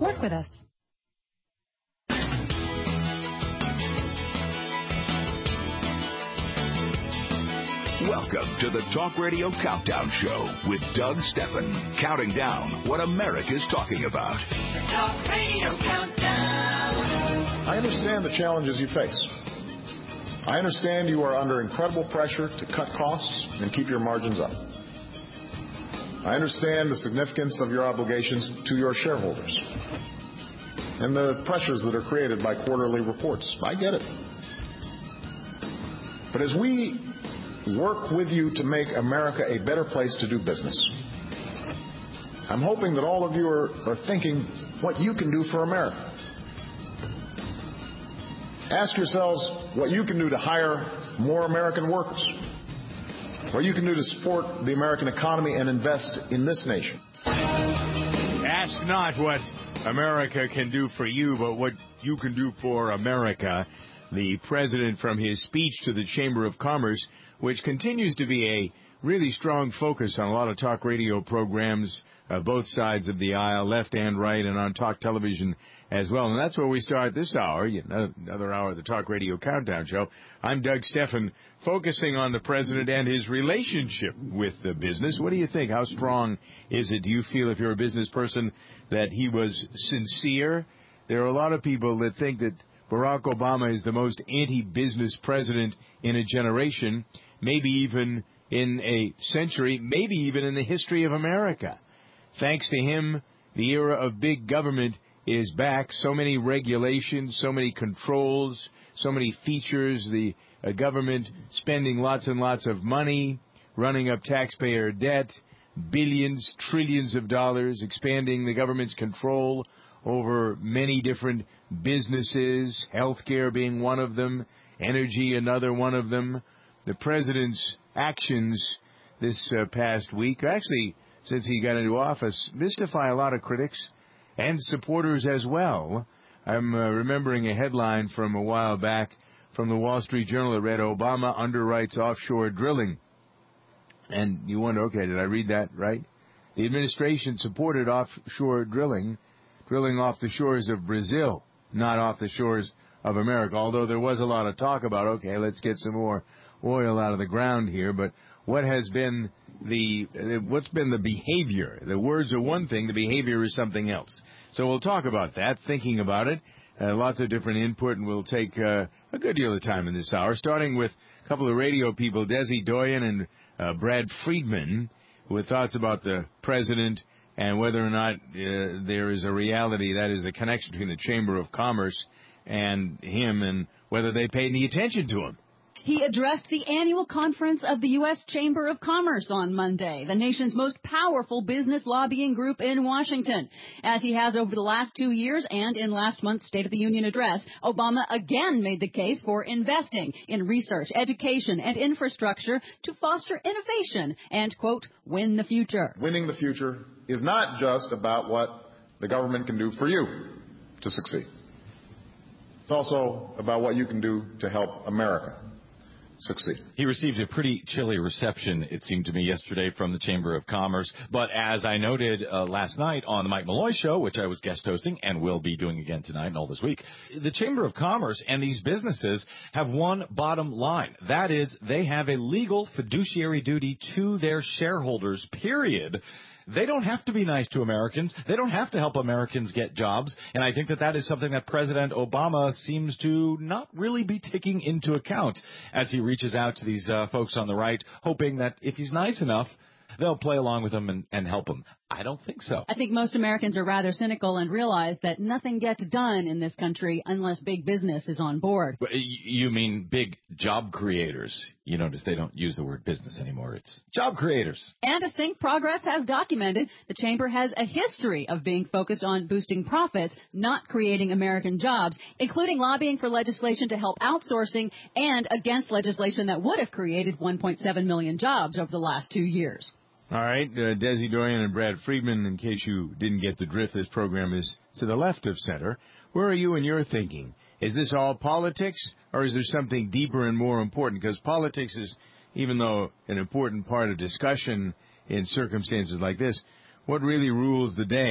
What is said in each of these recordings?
Work with us. Welcome to the Talk Radio Countdown Show with Doug Stephan, counting down what America's talking about. The Talk Radio Countdown. I understand the challenges you face. I understand you are under incredible pressure to cut costs and keep your margins up. I understand the significance of your obligations to your shareholders and the pressures that are created by quarterly reports. I get it. But as we work with you to make America a better place to do business, I'm hoping that all of you are thinking what you can do for America. Ask yourselves what you can do to hire more American workers, what you can do to support the American economy and invest in this nation. Ask not what America can do for you, but what you can do for America. The president from his speech to the Chamber of Commerce, which continues to be a really strong focus on a lot of talk radio programs, both sides of the aisle, left and right, and on talk television as well. And that's where we start this hour, another hour of the Talk Radio Countdown Show. I'm Doug Stephan, focusing on the president and his relationship with the business. What do you think? How strong is it? Do you feel, if you're a business person, that he was sincere? There are a lot of people that think that Barack Obama is the most anti-business president in a generation, maybe even in a century, maybe even in the history of America. Thanks to him, the era of big government is back. So many regulations, so many controls, so many features, the government spending lots and lots of money, running up taxpayer debt, billions, trillions of dollars, expanding the government's control over many different businesses, healthcare being one of them, energy another one of them. The president's actions this past week, actually since he got into office, mystify a lot of critics and supporters as well. I'm remembering a headline from a while back from the Wall Street Journal that read, Obama underwrites offshore drilling. And you wonder, okay, did I read that right? The administration supported offshore drilling off the shores of Brazil, not off the shores of America, although there was a lot of talk about, okay, let's get some more oil out of the ground here. But what has been what's been the behavior? The words are one thing, the behavior is something else. So we'll talk about that, thinking about it. Lots of different input, and we'll take a good deal of time in this hour, starting with a couple of radio people, Desi Doyen and Brad Friedman, with thoughts about the president and whether or not there is a reality, that is the connection between the Chamber of Commerce and him, and whether they pay any attention to him. He addressed the annual conference of the U.S. Chamber of Commerce on Monday, the nation's most powerful business lobbying group in Washington. As he has over the last 2 years and in last month's State of the Union address, Obama again made the case for investing in research, education, and infrastructure to foster innovation and, quote, win the future. Winning the future is not just about what the government can do for you to succeed. It's also about what you can do to help America succeed. He received a pretty chilly reception, it seemed to me, yesterday from the Chamber of Commerce. But as I noted last night on the Mike Malloy Show, which I was guest hosting and will be doing again tonight and all this week, the Chamber of Commerce and these businesses have one bottom line. That is, they have a legal fiduciary duty to their shareholders, period. They don't have to be nice to Americans. They don't have to help Americans get jobs. And I think that is something that President Obama seems to not really be taking into account as he reaches out to these folks on the right, hoping that if he's nice enough, they'll play along with him and help him. I don't think so. I think most Americans are rather cynical and realize that nothing gets done in this country unless big business is on board. You mean big job creators. You notice they don't use the word business anymore. It's job creators. And as Think Progress has documented, the Chamber has a history of being focused on boosting profits, not creating American jobs, including lobbying for legislation to help outsourcing and against legislation that would have created 1.7 million jobs over the last 2 years. All right, Desi Doyen and Brad Friedman, in case you didn't get the drift, this program is to the left of center. Where are you in your thinking? Is this all politics, or is there something deeper and more important? Because politics is, even though an important part of discussion in circumstances like this, what really rules the day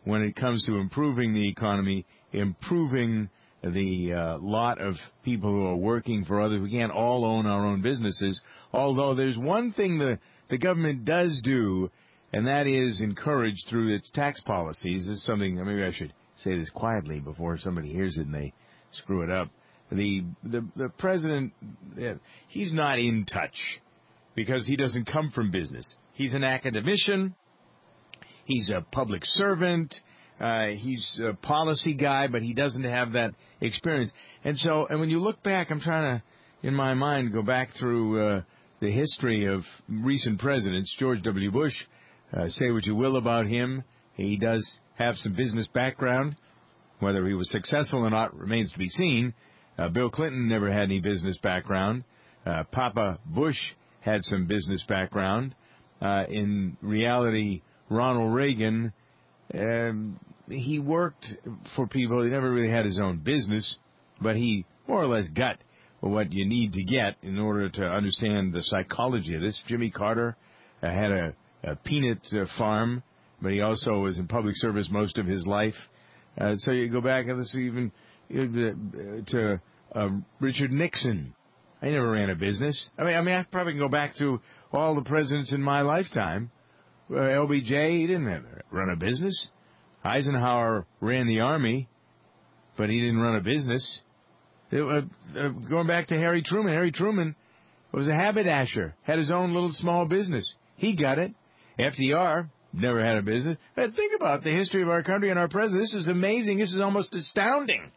when it comes to improving the economy, improving the lot of people who are working for others. We can't all own our own businesses, although there's one thing the government does do, and that is encourage through its tax policies. This is something, maybe I should say this quietly before somebody hears it and they screw it up. The president, he's not in touch because he doesn't come from business. He's an academician. He's a public servant. He's a policy guy, but he doesn't have that experience. And when you look back, I'm trying to, in my mind, go back through the history of recent presidents. George W. Bush, say what you will about him, he does have some business background. Whether he was successful or not remains to be seen. Bill Clinton never had any business background. Papa Bush had some business background. In reality, Ronald Reagan, he worked for people. He never really had his own business, but he more or less got what you need to get in order to understand the psychology of this. Jimmy Carter had a peanut farm, but he also was in public service most of his life. So you go back, and this even to Richard Nixon. I never ran a business. I mean, I probably can go back to all the presidents in my lifetime. LBJ, he didn't run a business. Eisenhower ran the army, but he didn't run a business. Going back to Harry Truman. Harry Truman was a haberdasher, had his own little small business. He got it. FDR never had a business. But think about the history of our country and our president. This is amazing. This is almost astounding.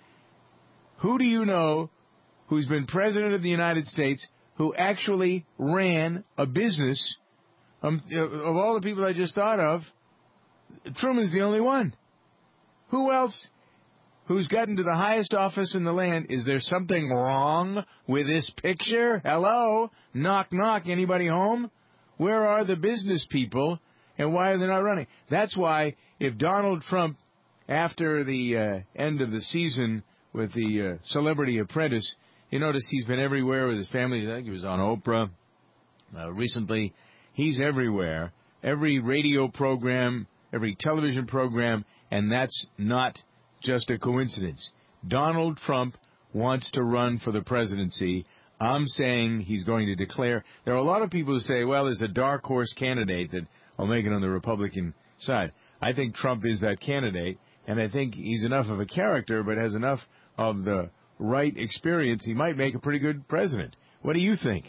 Who do you know who's been president of the United States who actually ran a business? Of all the people I just thought of, Truman's the only one. Who else who's gotten to the highest office in the land? Is there something wrong with this picture? Hello? Knock, knock. Anybody home? Where are the business people, and why are they not running? That's why if Donald Trump, after the end of the season with the Celebrity Apprentice, you notice he's been everywhere with his family. I think he was on Oprah recently. He's everywhere, every radio program, every television program, and that's not just a coincidence. Donald Trump wants to run for the presidency. I'm saying he's going to declare. There are a lot of people who say, well, there's a dark horse candidate that will make it on the Republican side. I think Trump is that candidate, and I think he's enough of a character, but has enough of the right experience. He might make a pretty good president. What do you think?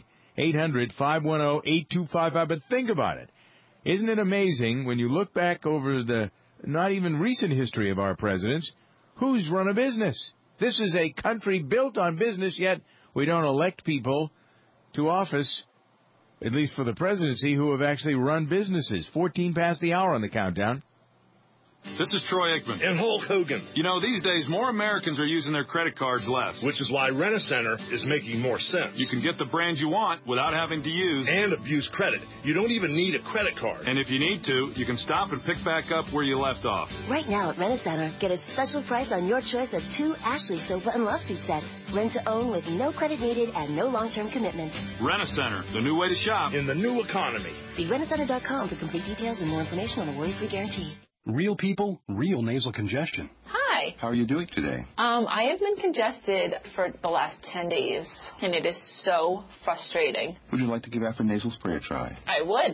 800-510-8255. But think about it. Isn't it amazing when you look back over the not even recent history of our presidents, who's run a business? This is a country built on business, yet we don't elect people to office, at least for the presidency, who have actually run businesses. 14 past the hour on the countdown. This is Troy Aikman. And Hulk Hogan. You know, these days, more Americans are using their credit cards less. Which is why Rent-A-Center is making more sense. You can get the brand you want without having to use and abuse credit. You don't even need a credit card. And if you need to, you can stop and pick back up where you left off. Right now at Rent-A-Center, get a special price on your choice of 2 Ashley Sofa and Love Seat sets. Rent to own with no credit needed and no long-term commitment. Rent-A-Center, the new way to shop in the new economy. See Rent-A-Center.com for complete details and more information on the worry-free guarantee. Real people, real nasal congestion. Hi. How are you doing today? I have been congested for the last 10 days, and it is so frustrating. Would you like to give Afrin Nasal Spray a try? I would.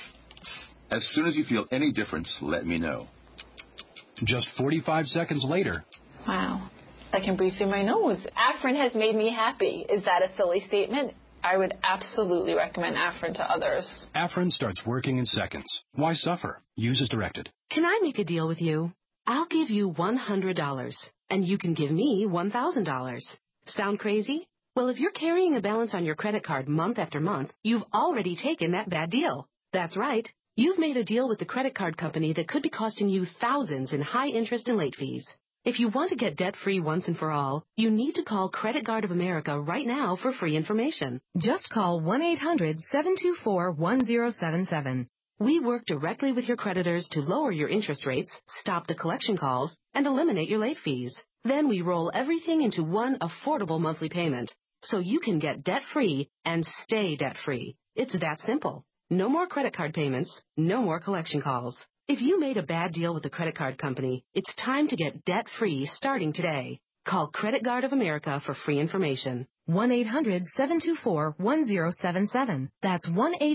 As soon as you feel any difference, let me know. Just 45 seconds later. Wow. I can breathe through my nose. Afrin has made me happy. Is that a silly statement? I would absolutely recommend Afrin to others. Afrin starts working in seconds. Why suffer? Use as directed. Can I make a deal with you? I'll give you $100, and you can give me $1,000. Sound crazy? Well, if you're carrying a balance on your credit card month after month, you've already taken that bad deal. That's right. You've made a deal with the credit card company that could be costing you thousands in high interest and late fees. If you want to get debt-free once and for all, you need to call Credit Guard of America right now for free information. Just call 1-800-724-1077. We work directly with your creditors to lower your interest rates, stop the collection calls, and eliminate your late fees. Then we roll everything into one affordable monthly payment, so you can get debt-free and stay debt-free. It's that simple. No more credit card payments, no more collection calls. If you made a bad deal with the credit card company, it's time to get debt-free starting today. Call Credit Guard of America for free information. 1-800-724-1077. That's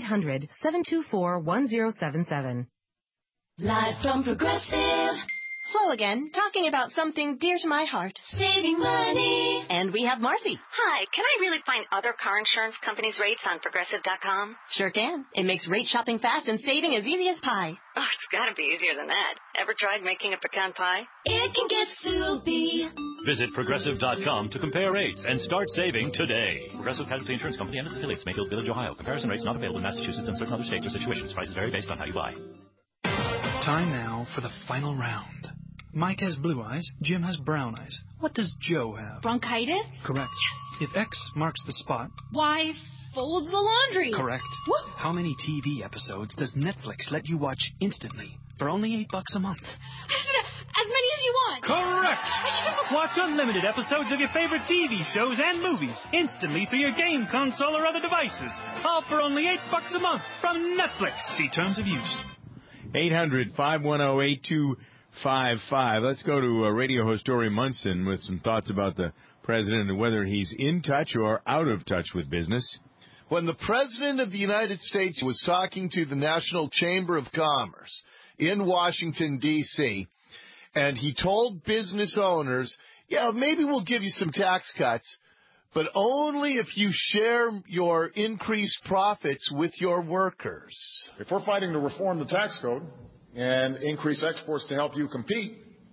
1-800-724-1077. Live from Progressive. Flo again, talking about something dear to my heart. Saving money. And we have Marcy. Hi, can I really find other car insurance companies' rates on Progressive.com? Sure can. It makes rate shopping fast and saving as easy as pie. Oh, it's gotta be easier than that. Ever tried making a pecan pie? It can get soupy. Visit Progressive.com to compare rates and start saving today. Progressive Casualty Insurance Company and its affiliates, Mayfield Village, Ohio. Comparison rates not available in Massachusetts and certain other states or situations. Prices vary based on how you buy. Time now for the final round. Mike has blue eyes, Jim has brown eyes. What does Joe have? Bronchitis? Correct. Yes. If X marks the spot... Y folds the laundry. Correct. What? How many TV episodes does Netflix let you watch instantly for only $8 a month? As many as you want. Correct. Watch unlimited episodes of your favorite TV shows and movies instantly through your game console or other devices. All for only $8 a month from Netflix. See terms of use. 800-510-8255. Let's go to radio host Dory Munson with some thoughts about the president and whether he's in touch or out of touch with business. When the President of the United States was talking to the National Chamber of Commerce in Washington, D.C., and he told business owners, yeah, maybe we'll give you some tax cuts, but only if you share your increased profits with your workers. If we're fighting to reform the tax code and increase exports to help you compete,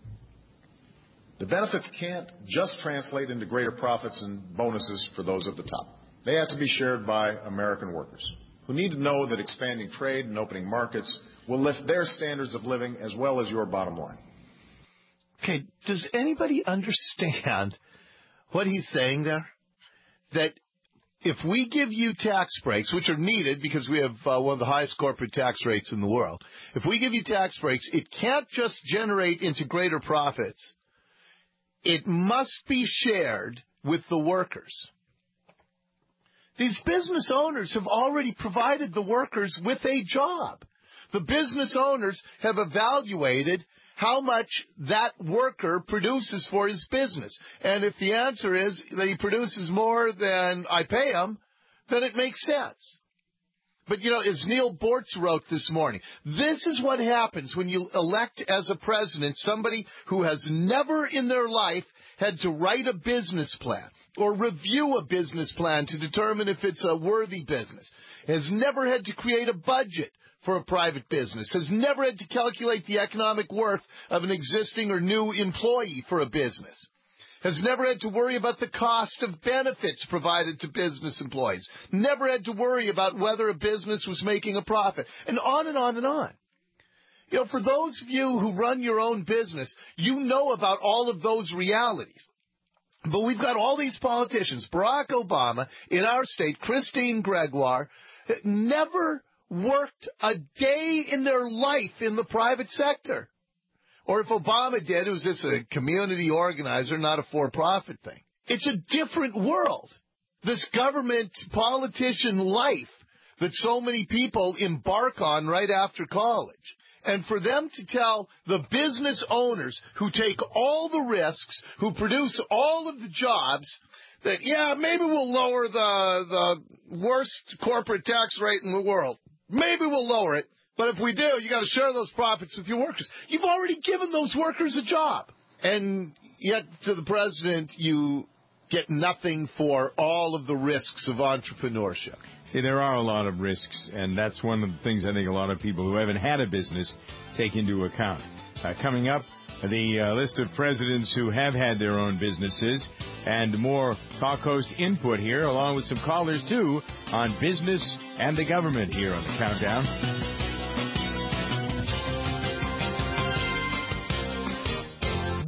the benefits can't just translate into greater profits and bonuses for those at the top. They have to be shared by American workers who need to know that expanding trade and opening markets will lift their standards of living as well as your bottom line. Okay, does anybody understand what he's saying there? That if we give you tax breaks, which are needed because we have one of the highest corporate tax rates in the world, if we give you tax breaks, it can't just generate into greater profits. It must be shared with the workers. These business owners have already provided the workers with a job. The business owners have evaluated how much that worker produces for his business. And if the answer is that he produces more than I pay him, then it makes sense. But, you know, as Neil Bortz wrote this morning, this is what happens when you elect as a president somebody who has never in their life had to write a business plan or review a business plan to determine if it's a worthy business, has never had to create a budget for a private business, has never had to calculate the economic worth of an existing or new employee for a business, has never had to worry about the cost of benefits provided to business employees, never had to worry about whether a business was making a profit, and on and on and on. You know, for those of you who run your own business, you know about all of those realities. But we've got all these politicians, Barack Obama in our state, Christine Gregoire, never worked a day in their life in the private sector. Or if Obama did, it was just a community organizer, not a for-profit thing. It's a different world, this government politician life that so many people embark on right after college. And for them to tell the business owners who take all the risks, who produce all of the jobs, that, yeah, maybe we'll lower the worst corporate tax rate in the world. Maybe we'll lower it, but if we do, you got to share those profits with your workers. You've already given those workers a job. And yet, to the president, you get nothing for all of the risks of entrepreneurship. See, there are a lot of risks, and that's one of the things I think a lot of people who haven't had a business take into account. Coming up, the list of presidents who have had their own businesses, and more Talk Host input here, along with some callers, too, on business and the government here on the Countdown.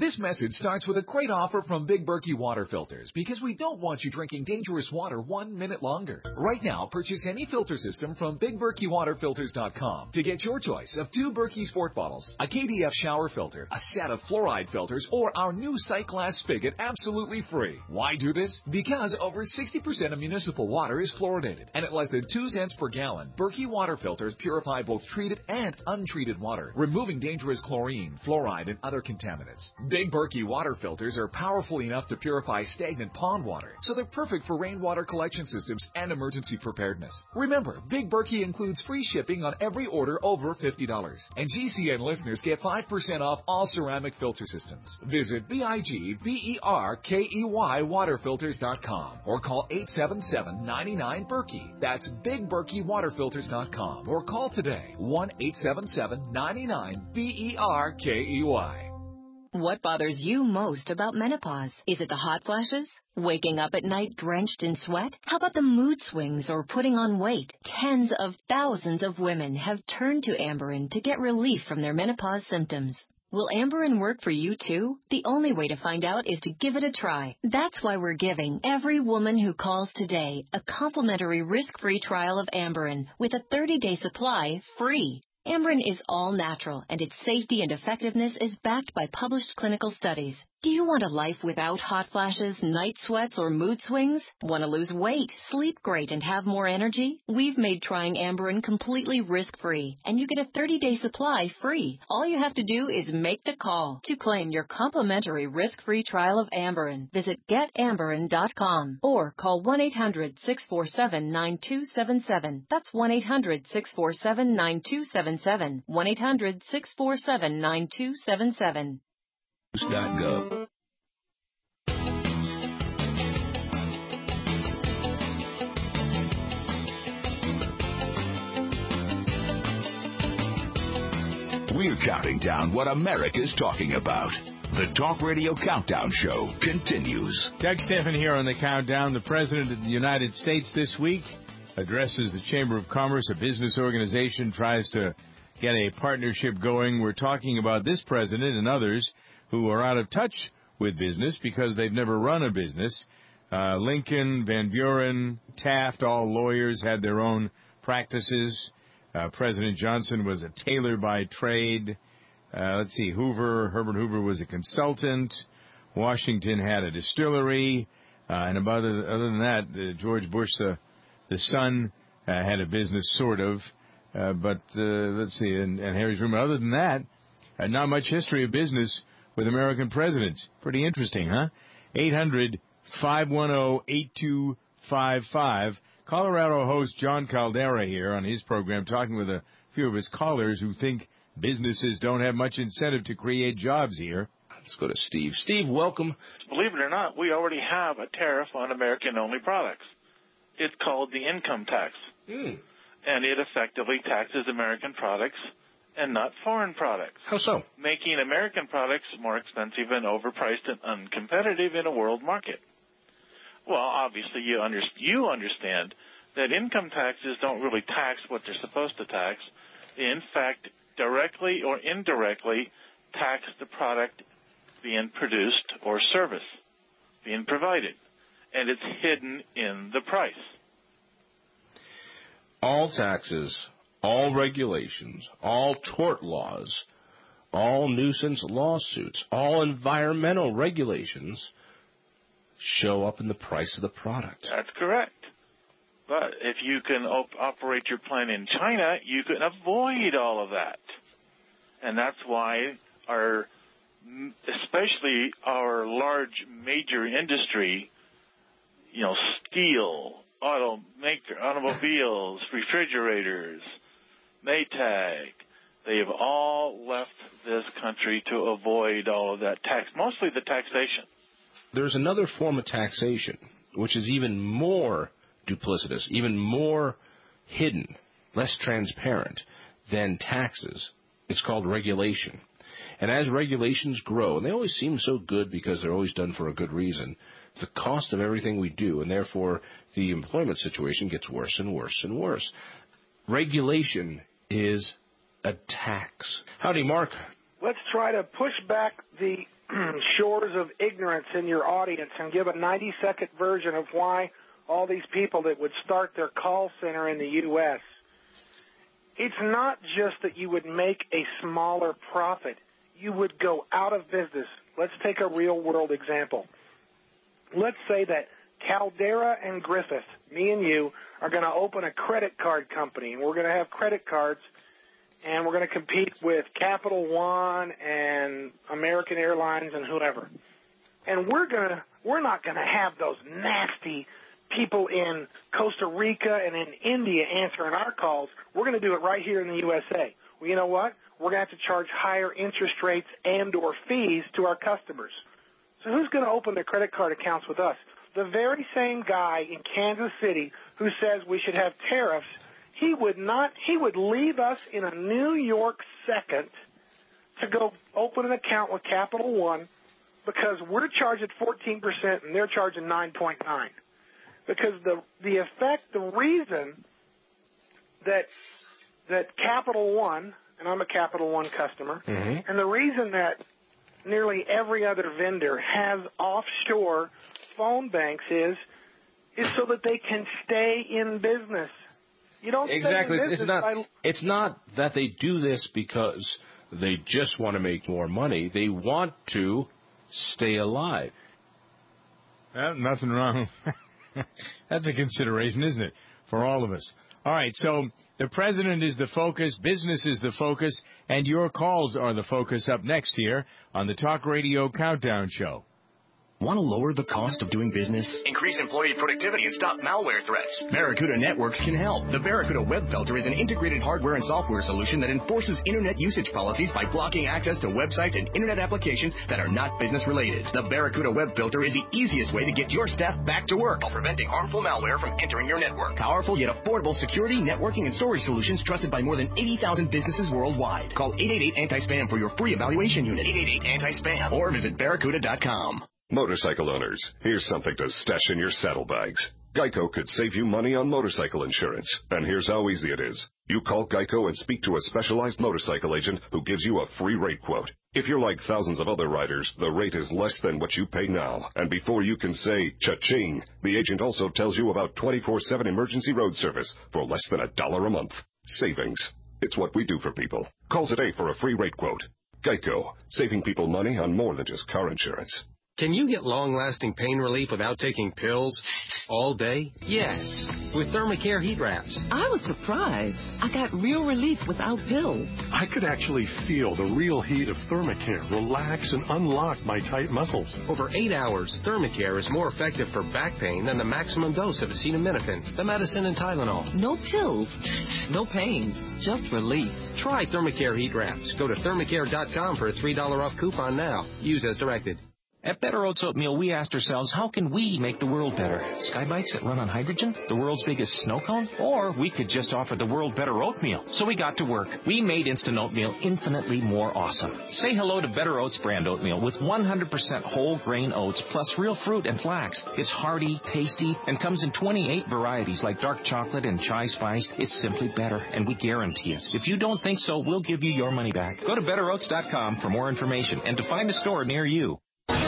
This message starts with a great offer from Big Berkey Water Filters because we don't want you drinking dangerous water 1 minute longer. Right now, purchase any filter system from BigBerkeyWaterFilters.com to get your choice of 2 Berkey Sport bottles, a KDF shower filter, a set of fluoride filters, or our new sight glass spigot absolutely free. Why do this? Because over 60% of municipal water is fluoridated, and at less than 2 cents per gallon, Berkey Water Filters purify both treated and untreated water, removing dangerous chlorine, fluoride, and other contaminants. Big Berkey water filters are powerful enough to purify stagnant pond water, so they're perfect for rainwater collection systems and emergency preparedness. Remember, Big Berkey includes free shipping on every order over $50. And GCN listeners get 5% off all ceramic filter systems. Visit BIGBERKEY waterfilters.com or call 877-99-BERKEY. That's BigBerkeyWaterFilters.com or call today 1-877-99-BERKEY. What bothers you most about menopause? Is it the hot flashes? Waking up at night drenched in sweat? How about the mood swings or putting on weight? Tens of thousands of women have turned to Amberen to get relief from their menopause symptoms. Will Amberen work for you too? The only way to find out is to give it a try. That's why we're giving every woman who calls today a complimentary risk-free trial of Amberen with a 30-day supply free. Amberen is all natural, and its safety and effectiveness is backed by published clinical studies. Do you want a life without hot flashes, night sweats, or mood swings? Want to lose weight, sleep great, and have more energy? We've made trying Amberen completely risk-free, and you get a 30-day supply free. All you have to do is make the call to claim your complimentary risk-free trial of Amberen. Visit GetAmberen.com or call 1-800-647-9277. That's 1-800-647-9277. 1-800-647-9277. .gov. We're counting down what America's talking about. The Talk Radio Countdown Show continues. Doug Stephan here on the Countdown. The President of the United States this week addresses the Chamber of Commerce, a business organization, tries to get a partnership going. We're talking about this president and others who are out of touch with business because they've never run a business. Lincoln, Van Buren, Taft, all lawyers, had their own practices. President Johnson was a tailor by trade. Let's see, Herbert Hoover was a consultant. Washington had a distillery. And other than that, George Bush, the son, had a business, sort of. But let's see, and Harry Truman. Other than that, not much history of business with American presidents. Pretty interesting, huh? 800-510-8255. Colorado host John Caldera here on his program talking with a few of his callers who think businesses don't have much incentive to create jobs here. Let's go to Steve. Steve, welcome. Believe it or not, we already have a tariff on American-only products. It's called the income tax. And it effectively taxes American products and not foreign products. How so? Making American products more expensive and overpriced and uncompetitive in a world market. Well, obviously you understand that income taxes don't really tax what they're supposed to tax. They, in fact, directly or indirectly tax the product being produced or service being provided. And it's hidden in the price. All taxes, all regulations, all tort laws, all nuisance lawsuits, all environmental regulations show up in the price of the product. That's correct. But if you can operate your plant in China, you can avoid all of that. And that's why especially our large major industry, steel, automobiles, refrigerators, Maytag, they have all left this country to avoid all of that tax, mostly the taxation. There's another form of taxation, which is even more duplicitous, even more hidden, less transparent than taxes. It's called regulation. And as regulations grow, and they always seem so good because they're always done for a good reason, the cost of everything we do, and therefore the employment situation gets worse and worse and worse. Regulation is a tax. Howdy, Mark. Let's try to push back the shores of ignorance in your audience and give a 90-second version of why all these people that would start their call center in the U.S., it's not just that you would make a smaller profit. You would go out of business. Let's take a real-world example. Let's say that Caldera and Griffith, me and you, are going to open a credit card company, and we're going to have credit cards, and we're going to compete with Capital One and American Airlines and whoever. And we're not going to have those nasty people in Costa Rica and in India answering our calls. We're going to do it right here in the USA. Well, you know what? We're going to have to charge higher interest rates and or fees to our customers. So who's going to open their credit card accounts with us? The very same guy in Kansas City who says we should have tariffs, he would leave us in a New York second to go open an account with Capital One because we're charging 14% and they're charging 9.9%. Because the reason that Capital One, and I'm a Capital One customer, and the reason that nearly every other vendor has offshore phone banks is so that they can stay in business. You don't exactly. Stay in business It's not that they do this because they just want to make more money. They want to stay alive. Nothing wrong. That's a consideration, isn't it, for all of us? All right, so the president is the focus, business is the focus, and your calls are the focus up next here on the Talk Radio Countdown Show. Want to lower the cost of doing business? Increase employee productivity and stop malware threats? Barracuda Networks can help. The Barracuda Web Filter is an integrated hardware and software solution that enforces Internet usage policies by blocking access to websites and Internet applications that are not business related. The Barracuda Web Filter is the easiest way to get your staff back to work while preventing harmful malware from entering your network. Powerful yet affordable security, networking, and storage solutions trusted by more than 80,000 businesses worldwide. Call 888-ANTI-SPAM for your free evaluation unit. 888-ANTI-SPAM or visit barracuda.com. Motorcycle owners, here's something to stash in your saddlebags. Geico could save you money on motorcycle insurance. And here's how easy it is. You call Geico and speak to a specialized motorcycle agent who gives you a free rate quote. If you're like thousands of other riders, the rate is less than what you pay now. And before you can say cha-ching, the agent also tells you about 24/7 emergency road service for less than $1 a month. Savings. It's what we do for people. Call today for a free rate quote. Geico, saving people money on more than just car insurance. Can you get long-lasting pain relief without taking pills all day? Yes, with Thermacare heat wraps. I was surprised. I got real relief without pills. I could actually feel the real heat of Thermacare relax and unlock my tight muscles. Over 8 hours, Thermacare is more effective for back pain than the maximum dose of acetaminophen, the medicine, and Tylenol. No pills, no pain, just relief. Try Thermacare heat wraps. Go to thermacare.com for a $3 off coupon now. Use as directed. At Better Oats Oatmeal, we asked ourselves, how can we make the world better? Skybikes that run on hydrogen? The world's biggest snow cone? Or we could just offer the world better oatmeal. So we got to work. We made instant oatmeal infinitely more awesome. Say hello to Better Oats brand oatmeal with 100% whole grain oats plus real fruit and flax. It's hearty, tasty, and comes in 28 varieties like dark chocolate and chai spiced. It's simply better, and we guarantee it. If you don't think so, we'll give you your money back. Go to betteroats.com for more information and to find a store near you.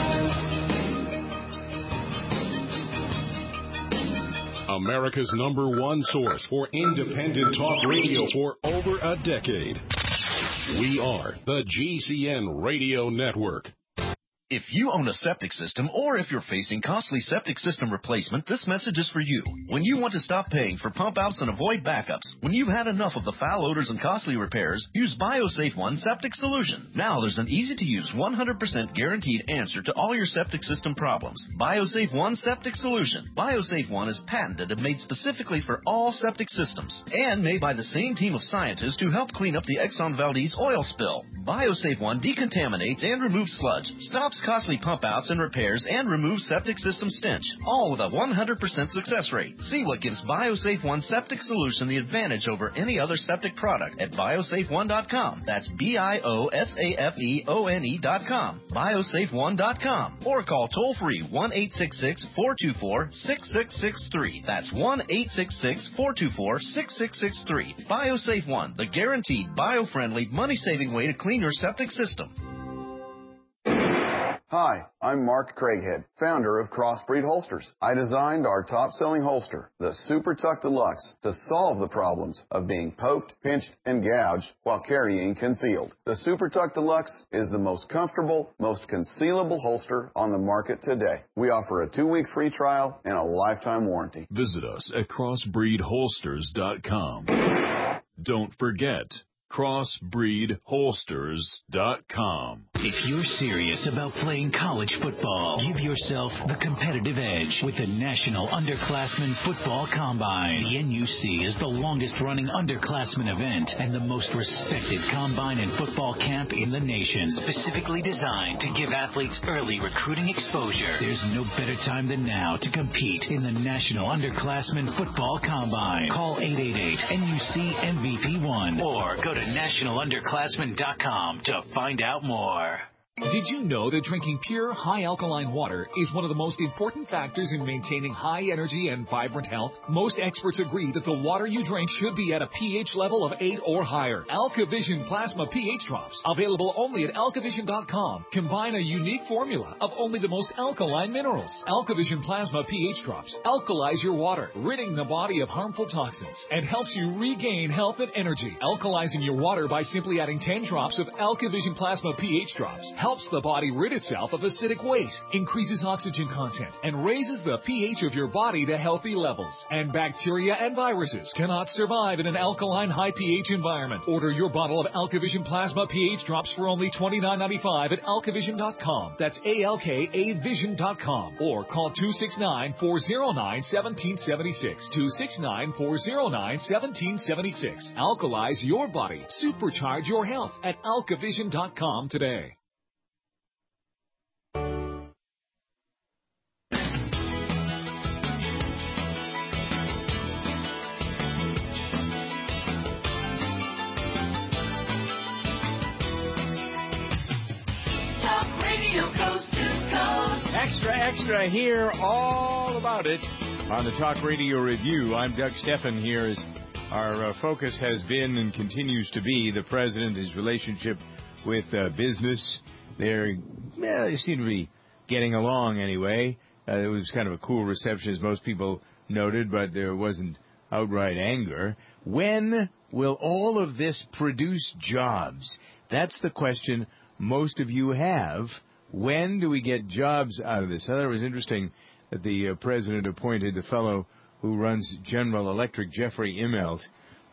America's #1 source for independent talk radio for over a decade. We are the GCN Radio Network. If you own a septic system or if you're facing costly septic system replacement, this message is for you. When you want to stop paying for pump outs and avoid backups, when you've had enough of the foul odors and costly repairs, use BioSafe One Septic Solution. Now there's an easy-to-use 100% guaranteed answer to all your septic system problems. BioSafe One Septic Solution. BioSafe One is patented and made specifically for all septic systems and made by the same team of scientists who helped clean up the Exxon Valdez oil spill. BioSafe One decontaminates and removes sludge, stops costly pump outs and repairs, and removes septic system stench, all with a 100% success rate. See what gives BioSafe One Septic Solution the advantage over any other septic product at biosafeone.com. That's BIOSAFEONE.com. biosafeone.com. Or call toll free 1-866-424-6663. That's 1-866-424-6663. BioSafe One, the guaranteed bio-friendly, money-saving way to clean your septic system. Hi, I'm Mark Craighead, founder of Crossbreed Holsters. I designed our top-selling holster, the Super Tuck Deluxe, to solve the problems of being poked, pinched, and gouged while carrying concealed. The Super Tuck Deluxe is the most comfortable, most concealable holster on the market today. We offer a 2-week free trial and a lifetime warranty. Visit us at crossbreedholsters.com. Don't forget, crossbreedholsters.com. If you're serious about playing college football, give yourself the competitive edge with the National Underclassmen Football Combine. The NUC is the longest-running underclassmen event and the most respected combine and football camp in the nation, specifically designed to give athletes early recruiting exposure. There's no better time than now to compete in the National Underclassmen Football Combine. Call 888-NUC-MVP1 or go to nationalunderclassmen.com to find out more. Did you know that drinking pure, high-alkaline water is one of the most important factors in maintaining high energy and vibrant health? Most experts agree that the water you drink should be at a pH level of 8 or higher. AlkaVision Plasma pH Drops, available only at alkavision.com, combine a unique formula of only the most alkaline minerals. AlkaVision Plasma pH Drops alkalize your water, ridding the body of harmful toxins, and helps you regain health and energy. Alkalizing your water by simply adding 10 drops of AlkaVision Plasma pH Drops helps the body rid itself of acidic waste, increases oxygen content, and raises the pH of your body to healthy levels. And bacteria and viruses cannot survive in an alkaline high pH environment. Order your bottle of AlkaVision Plasma pH Drops for only $29.95 at alkavision.com. That's ALKAvision.com. Or call 269-409-1776. 269-409-1776. Alkalize your body. Supercharge your health at alkavision.com today. Extra, hear all about it on the Talk Radio Review. I'm Doug Steffen here as our focus has been and continues to be the president, his relationship with business. They seem to be getting along anyway. It was kind of a cool reception, as most people noted, but there wasn't outright anger. When will all of this produce jobs? That's the question most of you have. When do we get jobs out of this? I thought it was interesting that the president appointed the fellow who runs General Electric, Jeffrey Immelt,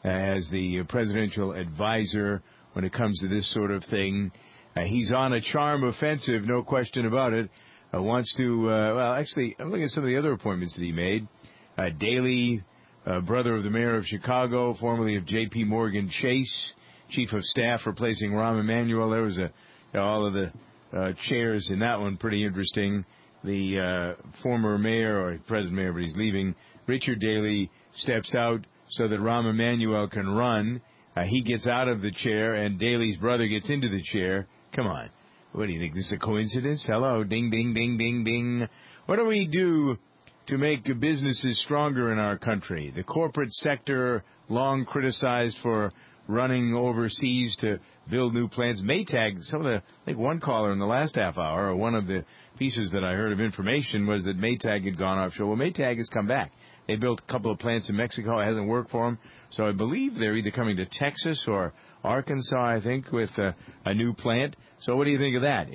as the presidential advisor when it comes to this sort of thing. He's on a charm offensive, no question about it. Wants to, actually, I'm looking at some of the other appointments that he made. Daley, brother of the mayor of Chicago, formerly of J.P. Morgan Chase, chief of staff replacing Rahm Emanuel. There was all of the chairs in that one, pretty interesting. The former mayor, or present mayor, but he's leaving, Richard Daley, steps out so that Rahm Emanuel can run. He gets out of the chair, and Daley's brother gets into the chair. Come on. What do you think? This is a coincidence? Hello? Ding, ding, ding, ding, ding. What do we do to make businesses stronger in our country? The corporate sector, long criticized for running overseas to build new plants. Maytag, I think one caller in the last half hour, or one of the pieces that I heard of information was that Maytag had gone offshore. Well, Maytag has come back. They built a couple of plants in Mexico. It hasn't worked for them. So I believe they're either coming to Texas or Arkansas, I think, with a new plant. So what do you think of that?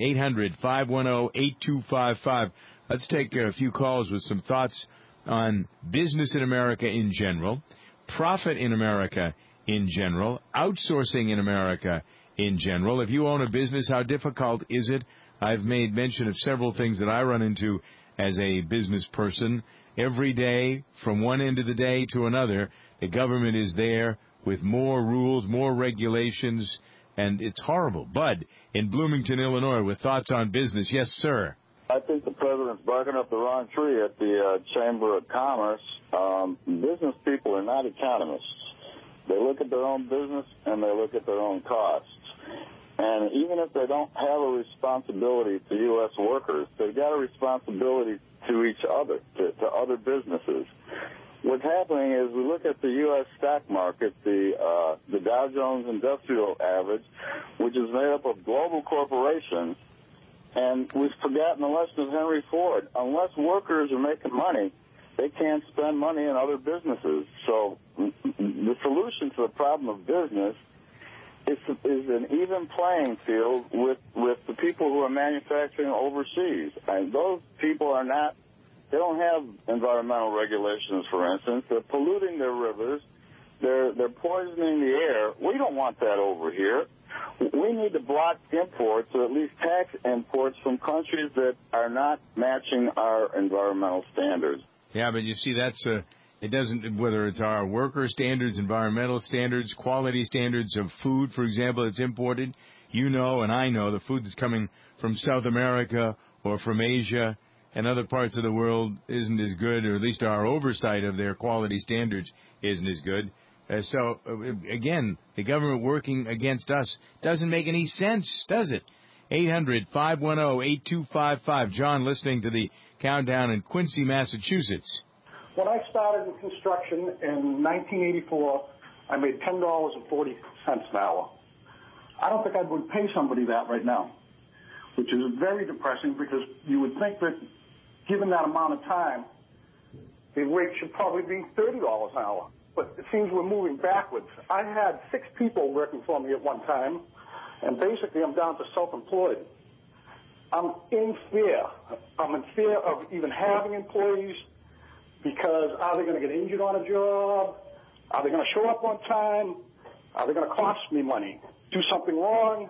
800-510-8255. Let's take a few calls with some thoughts on business in America in general, profit in America in general, outsourcing in America in general. If you own a business, how difficult is it? I've made mention of several things that I run into as a business person. Every day, from one end of the day to another, the government is there with more rules, more regulations, and it's horrible. Bud in Bloomington, Illinois, with thoughts on business. Yes, sir. I think the president's barking up the wrong tree at the Chamber of Commerce. Business people are not economists. They look at their own business and they look at their own costs. And even if they don't have a responsibility to U.S. workers, they've got a responsibility to each other, to other businesses. What's happening is we look at the U.S. stock market, the Dow Jones Industrial Average, which is made up of global corporations, And we've forgotten the lesson of Henry Ford. Unless workers are making money, they can't spend money in other businesses. So the solution to the problem of business is an even playing field with the people who are manufacturing overseas. And those people are not, they don't have environmental regulations, for instance. They're polluting their rivers. They're poisoning the air. We don't want that over here. We need to block imports, or at least tax imports, from countries that are not matching our environmental standards. Yeah, but you see, that's it doesn't, whether it's our worker standards, environmental standards, quality standards of food, for example, that's imported. You know, and I know, the food that's coming from South America or from Asia and other parts of the world isn't as good, or at least our oversight of their quality standards isn't as good. So, again, the government working against us doesn't make any sense, does it? 800-510-8255. John, listening to the countdown in Quincy, Massachusetts. When I started in construction in 1984, I made $10.40 an hour. I don't think I would pay somebody that right now, which is very depressing, because you would think that given that amount of time, the rate should probably be $30 an hour. But it seems we're moving backwards. I had 6 people working for me at one time, and basically I'm down to self-employed. I'm in fear. I'm in fear of even having employees, because are they going to get injured on a job? Are they going to show up on time? Are they going to cost me money? Do something wrong?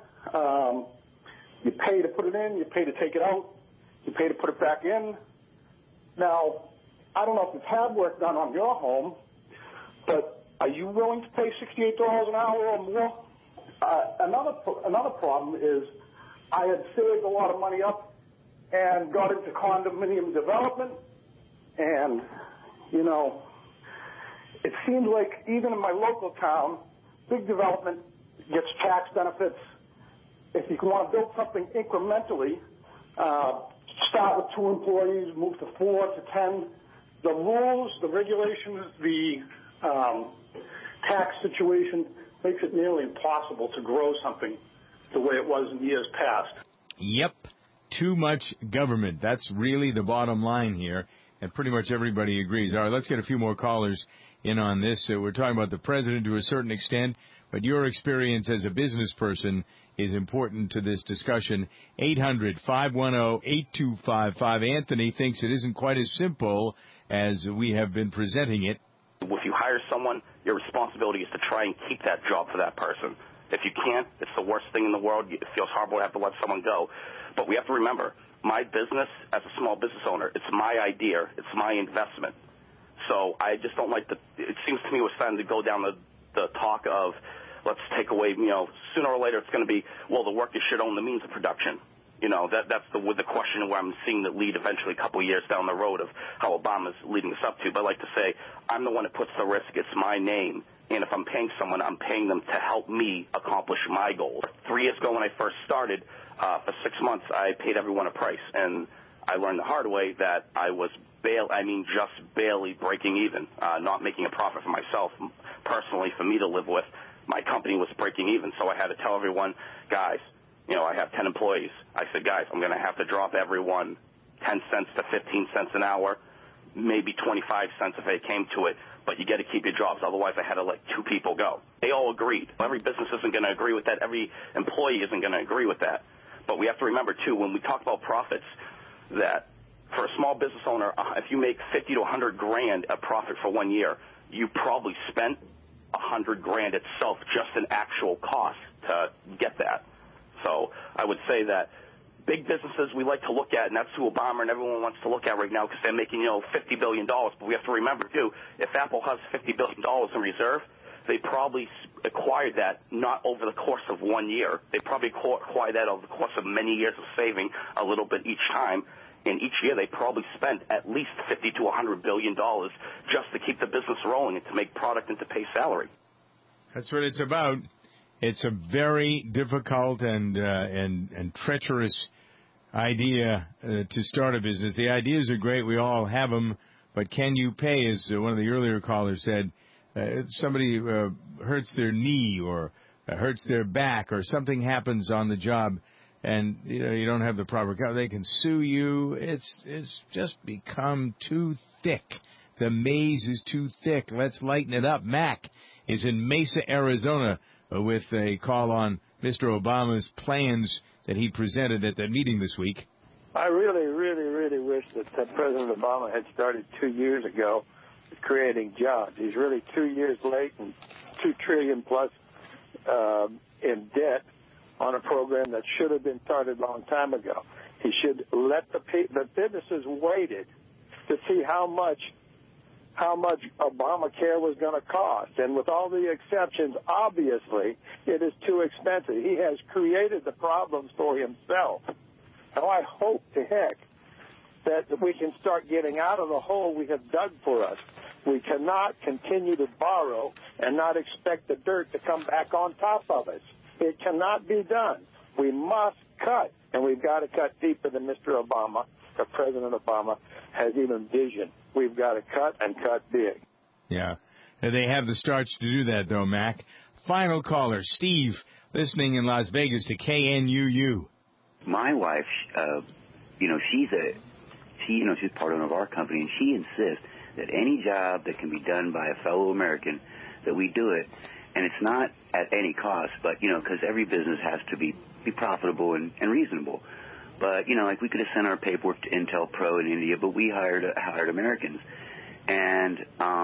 You pay to put it in, you pay to take it out, you pay to put it back in. Now, I don't know if you've had work done on your home, but are you willing to pay $68 an hour or more? Another problem is I had saved a lot of money up and got into condominium development, and, you know, it seems like even in my local town, big development gets tax benefits. If you want to build something incrementally, start with 2 employees, move to 4 to 10. The rules, the regulations, the tax situation makes it nearly impossible to grow something the way it was in years past. Yep, too much government. That's really the bottom line here, and pretty much everybody agrees. All right, let's get a few more callers in on this. We're talking about the president to a certain extent, but your experience as a business person is important to this discussion. 800-510-8255. Anthony thinks it isn't quite as simple as we have been presenting it. If you hire someone, your responsibility is to try and keep that job for that person. If you can't, it's the worst thing in the world. It feels horrible to have to let someone go. But we have to remember, my business as a small business owner, it's my idea. It's my investment. So I just don't like it seems to me we're starting to go down the talk of let's take away, sooner or later it's going to be, well, the workers should own the means of production. That's the question where I'm seeing that lead eventually a couple of years down the road of how Obama's leading us up to. But I like to say, I'm the one that puts the risk. It's my name. And if I'm paying someone, I'm paying them to help me accomplish my goal. 3 years ago when I first started, for 6 months, I paid everyone a price. And I learned the hard way that I was just barely breaking even, not making a profit for myself personally, for me to live with. My company was breaking even. So I had to tell everyone, guys, I have 10 employees. I said, guys, I'm going to have to drop everyone 10 cents to 15 cents an hour, maybe 25 cents if it came to it, but you got to keep your jobs. Otherwise, I had to let 2 people go. They all agreed. Every business isn't going to agree with that. Every employee isn't going to agree with that. But we have to remember, too, when we talk about profits, that for a small business owner, if you make 50 to 100 grand a profit for 1 year, you probably spent 100 grand itself just in actual cost to get that. So I would say that big businesses we like to look at, and that's who Obama and everyone wants to look at right now because they're making, $50 billion. But we have to remember, too, if Apple has $50 billion in reserve, they probably acquired that not over the course of 1 year. They probably acquired that over the course of many years of saving a little bit each time. And each year they probably spent at least $50 to $100 billion just to keep the business rolling and to make product and to pay salary. That's what it's about. It's a very difficult and treacherous idea to start a business. The ideas are great. We all have them. But can you pay, as one of the earlier callers said, if somebody hurts their knee or hurts their back or something happens on the job, and you don't have the proper cover, they can sue you. It's just become too thick. The maze is too thick. Let's lighten it up. Mac is in Mesa, Arizona, with a call on Mr. Obama's plans that he presented at the meeting this week. I really, really, really wish that President Obama had started 2 years ago creating jobs. He's really 2 years late and $2 trillion plus in debt on a program that should have been started a long time ago. He should let the businesses waited to see how much Obamacare was going to cost. And with all the exceptions, obviously, it is too expensive. He has created the problems for himself. Now, I hope to heck that we can start getting out of the hole we have dug for us. We cannot continue to borrow and not expect the dirt to come back on top of us. It cannot be done. We must cut, and we've got to cut deeper than Mr. Obama, or President Obama, has even vision. We've got to cut and cut big. Yeah. They have the starch to do that, though, Mac. Final caller, Steve, listening in Las Vegas to KNUU. My wife, she's part owner of our company, and she insists that any job that can be done by a fellow American, that we do it. And it's not at any cost, but, because every business has to be profitable and reasonable. But, like we could have sent our paperwork to Intel Pro in India, but we hired Americans. And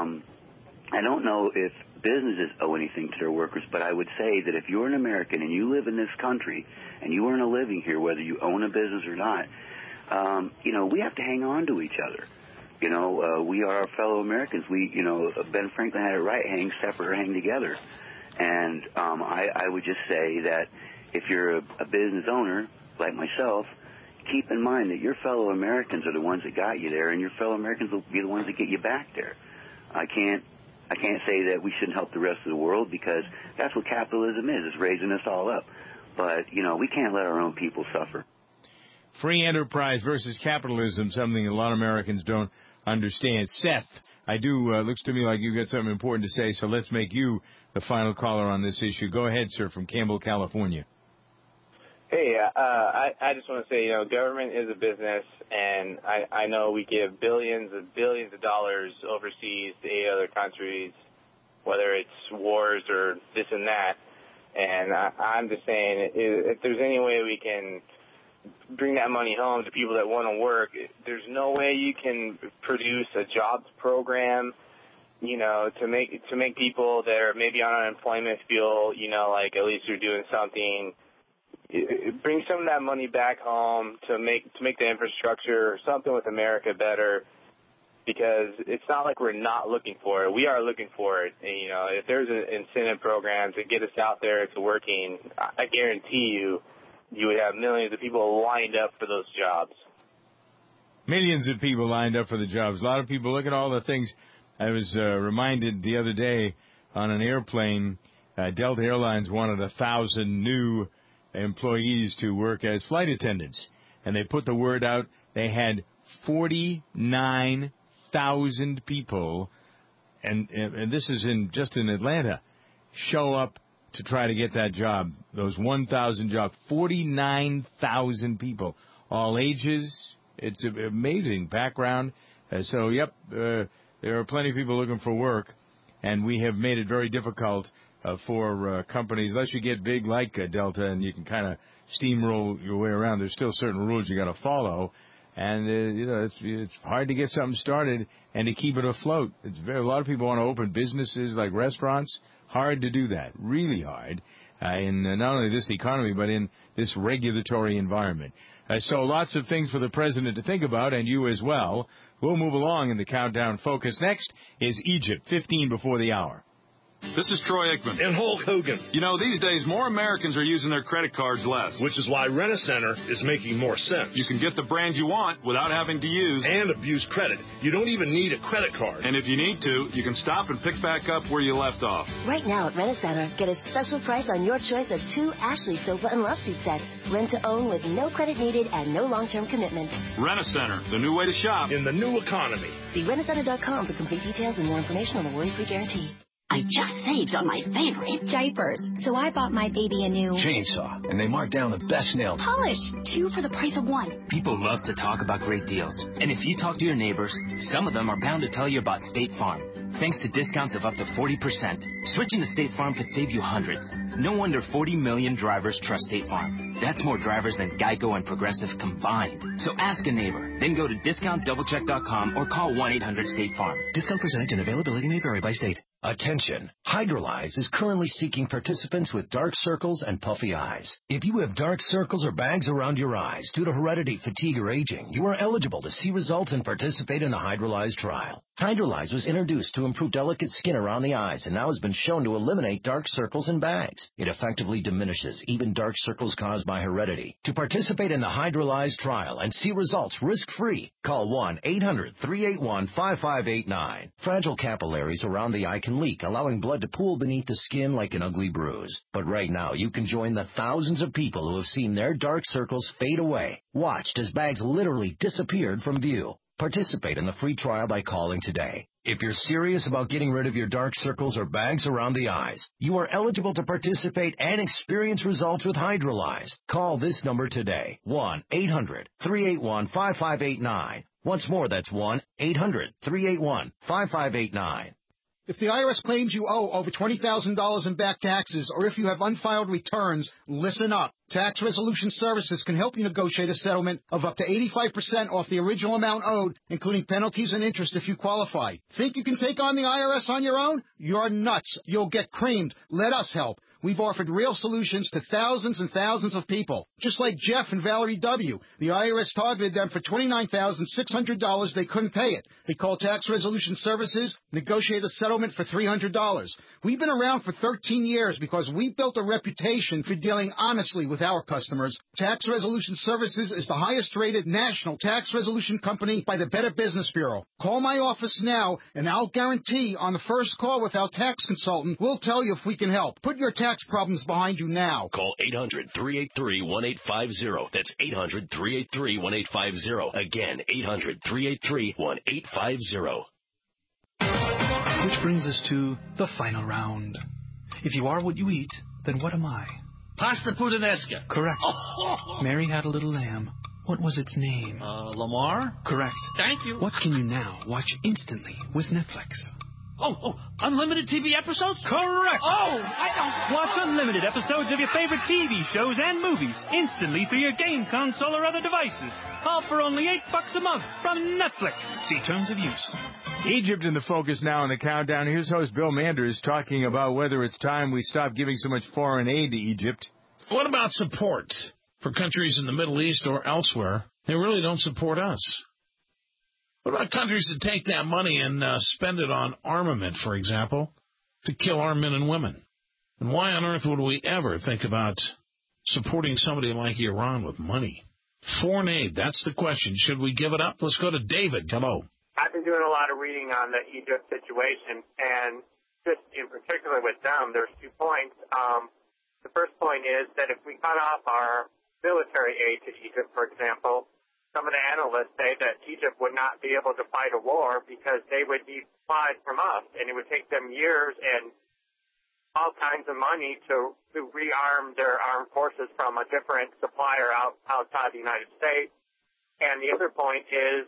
I don't know if businesses owe anything to their workers, but I would say that if you're an American and you live in this country and you earn a living here, whether you own a business or not, we have to hang on to each other. We are our fellow Americans. Ben Franklin had it right, hang separate or hang together. And I would just say that if you're a business owner like myself, keep in mind that your fellow Americans are the ones that got you there, and your fellow Americans will be the ones that get you back there. I can't say that we shouldn't help the rest of the world, because that's what capitalism is. It's raising us all up. But, we can't let our own people suffer. Free enterprise versus capitalism, something a lot of Americans don't understand. Seth, looks to me like you've got something important to say, so let's make you the final caller on this issue. Go ahead, sir, from Campbell, California. Hey, I just want to say, government is a business, and I know we give billions of dollars overseas to 8 other countries, whether it's wars or this and that. And I'm just saying, if there's any way we can bring that money home to people that want to work, there's no way you can produce a jobs program, to make people that are maybe on unemployment feel, like at least you're doing something. Bring some of that money back home to make the infrastructure or something with America better, because it's not like we're not looking for it. We are looking for it. And, if there's an incentive program to get us out there to working, I guarantee you would have millions of people lined up for those jobs. Millions of people lined up for the jobs. A lot of people. Look at all the things. I was reminded the other day on an airplane, Delta Airlines wanted 1,000 new employees to work as flight attendants, and they put the word out. They had 49,000 people, and this is just in Atlanta, show up to try to get that job. Those 1,000 jobs, 49,000 people, all ages. It's an amazing background. There are plenty of people looking for work, and we have made it very difficult for companies, unless you get big like Delta and you can kind of steamroll your way around. There's still certain rules you got to follow, and it's hard to get something started and to keep it afloat. A lot of people want to open businesses like restaurants. Hard to do that, really hard, in not only this economy but in this regulatory environment. So lots of things for the president to think about, and you as well. We'll move along in the countdown. Focus next is Egypt, 15 before the hour. This is Troy Aikman. And Hulk Hogan. These days, more Americans are using their credit cards less. Which is why Rent-A-Center is making more sense. You can get the brand you want without having to use and abuse credit. You don't even need a credit card. And if you need to, you can stop and pick back up where you left off. Right now at Rent-A-Center, get a special price on your choice of 2 Ashley sofa and love seat sets. Rent to own with no credit needed and no long-term commitment. Rent-A-Center, the new way to shop in the new economy. See Rent-A-Center.com for complete details and more information on the worry-free guarantee. I just saved on my favorite. Diapers. So I bought my baby a new chainsaw, and they marked down the best nail polish. 2 for the price of 1. People love to talk about great deals. And if you talk to your neighbors, some of them are bound to tell you about State Farm. Thanks to discounts of up to 40%, switching to State Farm could save you hundreds. No wonder 40 million drivers trust State Farm. That's more drivers than Geico and Progressive combined. So ask a neighbor, then go to discountdoublecheck.com or call 1-800-STATE-FARM. Discount percentage and availability may vary by state. Attention! Hydrolyze is currently seeking participants with dark circles and puffy eyes. If you have dark circles or bags around your eyes due to heredity, fatigue, or aging, you are eligible to see results and participate in the Hydrolyze trial. Hydrolyze was introduced to improve delicate skin around the eyes and now has been shown to eliminate dark circles and bags. It effectively diminishes even dark circles caused by heredity. To participate in the Hydrolyze trial and see results risk-free, call 1-800-381-5589. Fragile capillaries around the eye can leak, allowing blood to pool beneath the skin like an ugly bruise. But right now, you can join the thousands of people who have seen their dark circles fade away, watched as bags literally disappeared from view. Participate in the free trial by calling today. If you're serious about getting rid of your dark circles or bags around the eyes, you are eligible to participate and experience results with Hydrolyze. Call this number today, 1-800-381-5589. Once more, that's 1-800-381-5589. If the IRS claims you owe over $20,000 in back taxes, or if you have unfiled returns, listen up. Tax Resolution Services can help you negotiate a settlement of up to 85% off the original amount owed, including penalties and interest if you qualify. Think you can take on the IRS on your own? You're nuts. You'll get creamed. Let us help. We've offered real solutions to thousands and thousands of people. Just like Jeff and Valerie W. The IRS targeted them for $29,600. They couldn't pay it. They called Tax Resolution Services, negotiated a settlement for $300. We've been around for 13 years because we built a reputation for dealing honestly with our customers. Tax Resolution Services is the highest-rated national tax resolution company by the Better Business Bureau. Call my office now, and I'll guarantee on the first call with our tax consultant, we'll tell you if we can help. Put your tax problems behind you now. Call 800-383-1850. That's 800-383-1850. Again, 800-383-1850. Which brings us to the final round. If you are what you eat, then what am I? Pasta puttanesca. Correct. Mary had a little lamb. What was its name? Lamar? Correct. Thank you. What can you now watch instantly with Netflix? Unlimited TV episodes? Correct. I don't... Watch unlimited episodes of your favorite TV shows and movies instantly through your game console or other devices. All for only $8 a month from Netflix. See terms of use. Egypt in the focus now in the countdown. Here's host Bill Manders talking about whether it's time we stop giving so much foreign aid to Egypt. What about support for countries in the Middle East or elsewhere? They really don't support us. What about countries that take that money and spend it on armament, for example, to kill our men and women? And why on earth would we ever think about supporting somebody like Iran with money? Foreign aid, that's the question. Should we give it up? Let's go to David. Hello. I've been doing a lot of reading on the Egypt situation, and just in particular with them, there's 2 points. The first point is that if we cut off our military aid to Egypt, for example, some of the analysts say that Egypt would not be able to fight a war because they would need supplies from us, and it would take them years and all kinds of money to rearm their armed forces from a different supplier outside the United States. And the other point is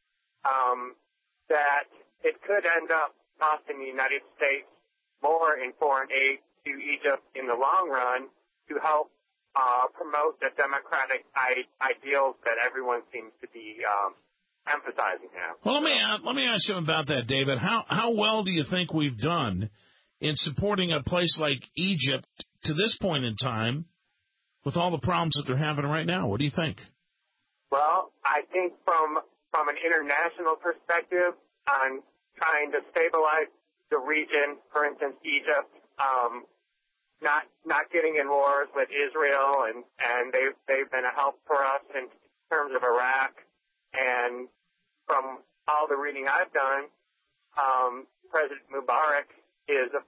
that it could end up costing the United States more in foreign aid to Egypt in the long run to help promote the democratic ideals that everyone seems to be emphasizing now. Well, let me ask you about that, David. How well do you think we've done in supporting a place like Egypt to this point in time with all the problems that they're having right now? What do you think? Well, I think from an international perspective, on trying to stabilize the region, for instance, Egypt, not getting in wars with Israel, and they've been a help for us in terms of Iraq. And from all the reading I've done, President Mubarak is a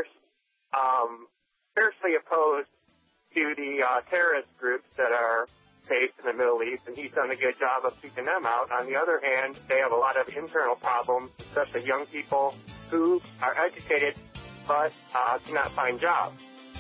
fiercely opposed to the terrorist groups that are based in the Middle East, and he's done a good job of keeping them out. On the other hand, they have a lot of internal problems, especially young people who are educated but cannot find jobs.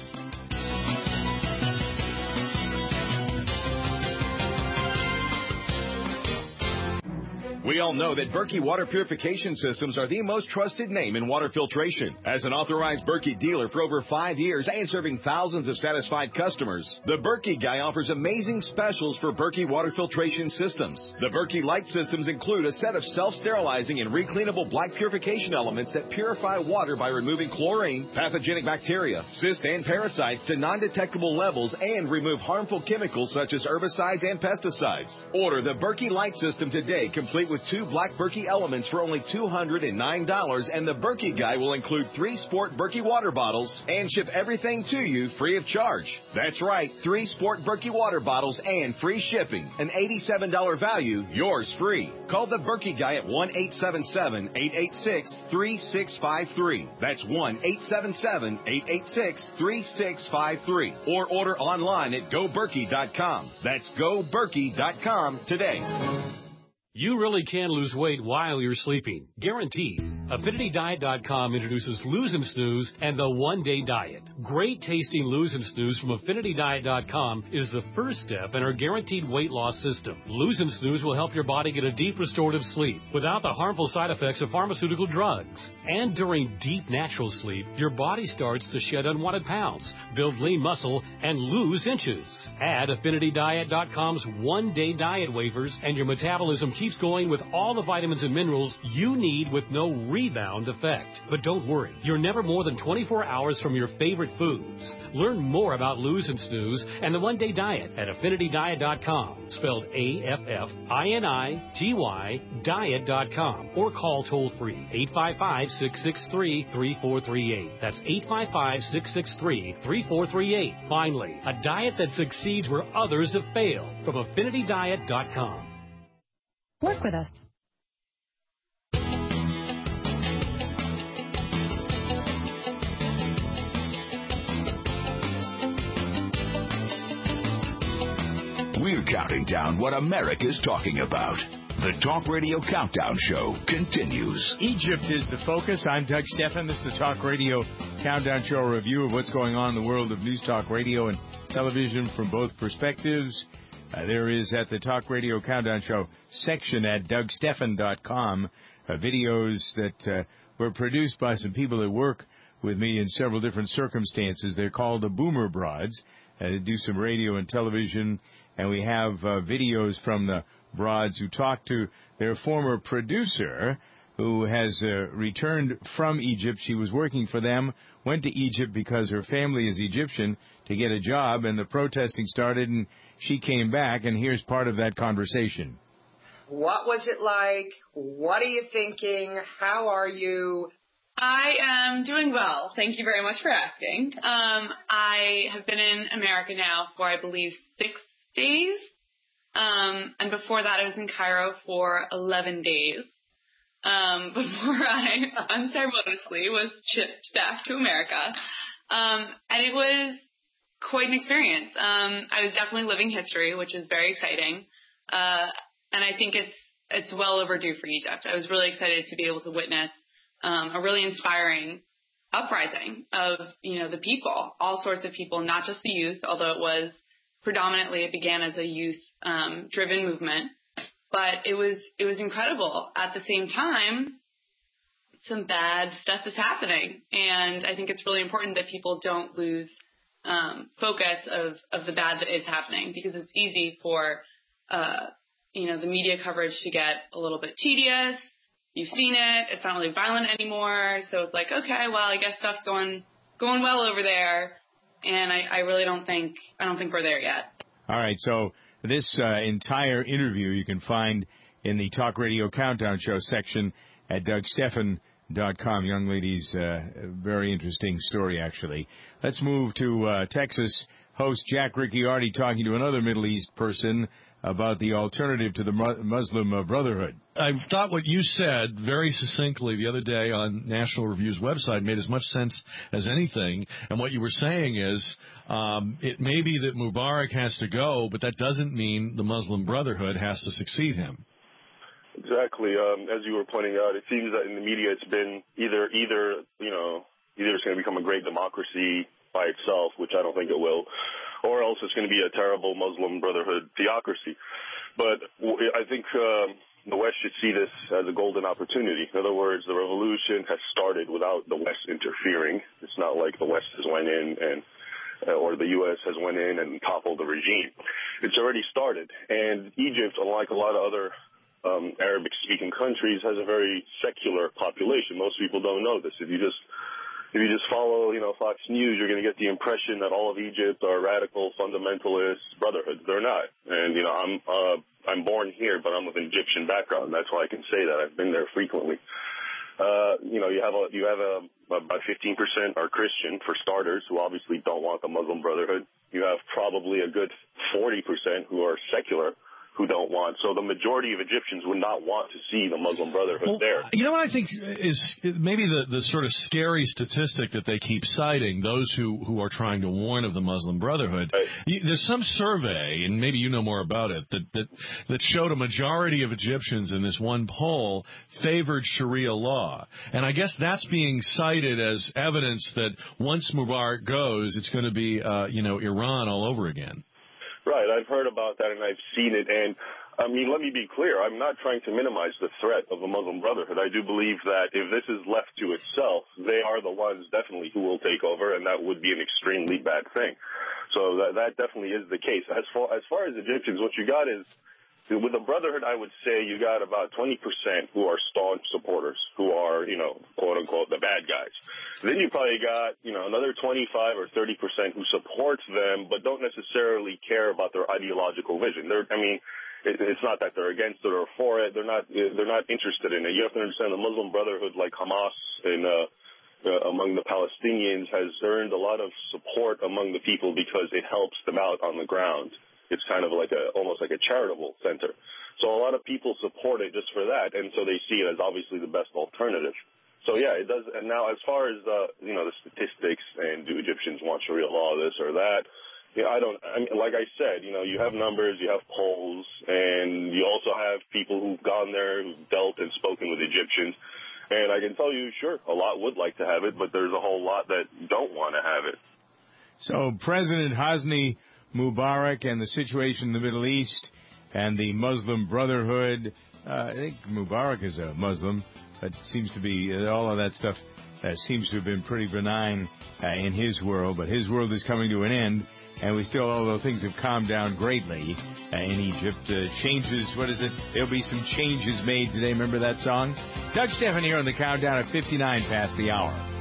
We all know that Berkey Water Purification Systems are the most trusted name in water filtration. As an authorized Berkey dealer for over 5 years and serving thousands of satisfied customers, the Berkey Guy offers amazing specials for Berkey Water Filtration Systems. The Berkey Light Systems include a set of self-sterilizing and recleanable black purification elements that purify water by removing chlorine, pathogenic bacteria, cysts, and parasites to non-detectable levels and remove harmful chemicals such as herbicides and pesticides. Order the Berkey Light System today, complete with 2 black Berkey elements for only $209, and the Berkey Guy will include 3 Sport Berkey water bottles and ship everything to you free of charge. That's right, 3 Sport Berkey water bottles and free shipping. An $87 value, yours free. Call the Berkey Guy at 1-877-886-3653. That's 1-877-886-3653. Or order online at GoBerkey.com. That's GoBerkey.com today. You really can lose weight while you're sleeping. Guaranteed. AffinityDiet.com introduces Lose and Snooze and the One-Day Diet. Great tasting Lose and Snooze from AffinityDiet.com is the first step in our guaranteed weight loss system. Lose and Snooze will help your body get a deep restorative sleep without the harmful side effects of pharmaceutical drugs. And during deep natural sleep, your body starts to shed unwanted pounds, build lean muscle, and lose inches. Add AffinityDiet.com's One-Day Diet wafers and your metabolism keeps going with all the vitamins and minerals you need with no rebound effect. But don't worry, you're never more than 24 hours from your favorite foods. Learn more about Lose and Snooze and the One-Day Diet at AffinityDiet.com, spelled AFFINITY diet.com, or call toll-free 855-663-3438. That's 855-663-3438. Finally, a diet that succeeds where others have failed from AffinityDiet.com. Work with us. We're counting down what America's talking about. The Talk Radio Countdown Show continues. Egypt is the focus. I'm Doug Stephan. This is the Talk Radio Countdown Show, a review of what's going on in the world of news, talk radio, and television from both perspectives. There is at the Talk Radio Countdown Show section at DougStephan.com videos that were produced by some people that work with me in several different circumstances. They're called the Boomer Broads. They do some radio and television, and we have videos from the Broads who talk to their former producer who has returned from Egypt. She was working for them, went to Egypt because her family is Egyptian to get a job, and the protesting started, and she came back, and here's part of that conversation. What was it like? What are you thinking? How are you? I am doing well. Thank you very much for asking. I have been in America now for, I believe, 6 days. And before that, I was in Cairo for 11 days. Before I unceremoniously was shipped back to America. And it was quite an experience. I was definitely living history, which is very exciting. And I think it's well overdue for Egypt. I was really excited to be able to witness a really inspiring uprising of, the people, all sorts of people, not just the youth, although it began as a youth driven movement. But it was incredible. At the same time, some bad stuff is happening. And I think it's really important that people don't lose focus of the bad that is happening, because it's easy for, the media coverage to get a little bit tedious. You've seen it. It's not really violent anymore. So it's like, okay, well, I guess stuff's going well over there. And I really don't think we're there yet. All right. So this entire interview you can find in the Talk Radio Countdown Show section at DougStephan.com. Young lady's very interesting story, actually. Let's move to Texas. Host Jack Ricciardi talking to another Middle East person about the alternative to the Muslim Brotherhood. I thought what you said very succinctly the other day on National Review's website made as much sense as anything. And what you were saying is it may be that Mubarak has to go, but that doesn't mean the Muslim Brotherhood has to succeed him. Exactly. As you were pointing out, it seems that in the media it's been either Either it's going to become a great democracy by itself, which I don't think it will, or else it's going to be a terrible Muslim Brotherhood theocracy. But I think the West should see this as a golden opportunity. In other words, the revolution has started without the West interfering. It's not like the West has went in and or the U.S. has went in and toppled the regime. It's already started. And Egypt, unlike a lot of other Arabic-speaking countries, has a very secular population. Most people don't know this. If you just follow, Fox News, you're going to get the impression that all of Egypt are radical fundamentalist brotherhoods. They're not. And I'm born here, but I'm of an Egyptian background. That's why I can say that. I've been there frequently. You have about 15% are Christian, for starters, who obviously don't want the Muslim Brotherhood. You have probably a good 40% who are secular, who don't want. So the majority of Egyptians would not want to see the Muslim Brotherhood there. You know what I think is maybe the sort of scary statistic that they keep citing, those who are trying to warn of the Muslim Brotherhood. Right. There's some survey, and maybe you know more about it, that showed a majority of Egyptians in this one poll favored Sharia law. And I guess that's being cited as evidence that once Mubarak goes, it's going to be, Iran all over again. Right, I've heard about that and I've seen it, and I mean, let me be clear, I'm not trying to minimize the threat of the Muslim Brotherhood. I do believe that if this is left to itself, they are the ones definitely who will take over, and that would be an extremely bad thing. So that definitely is the case. As far as Egyptians, what you got is, with the Brotherhood, I would say you got about 20% who are staunch supporters, who are, quote-unquote, the bad guys. Then you probably got, another 25 or 30% who supports them but don't necessarily care about their ideological vision. It's not that they're against it or for it. They're not interested in it. You have to understand the Muslim Brotherhood, like Hamas among the Palestinians, has earned a lot of support among the people because it helps them out on the ground. It's kind of like almost like a charitable center. So a lot of people support it just for that, and so they see it as obviously the best alternative. So yeah, it does. And now, as far as the statistics and do Egyptians want Sharia law, this or that, like I said, you have numbers, you have polls, and you also have people who've gone there, who've dealt and spoken with Egyptians. And I can tell you, sure, a lot would like to have it, but there's a whole lot that don't want to have it. So President Hosni Mubarak and the situation in the Middle East and the Muslim Brotherhood. I think Mubarak is a Muslim, but seems to be all of that stuff seems to have been pretty benign in his world. But his world is coming to an end, and although things have calmed down greatly in Egypt. Changes, what is it? There'll be some changes made today. Remember that song? Doug Stephan here on the countdown at 59 past the hour.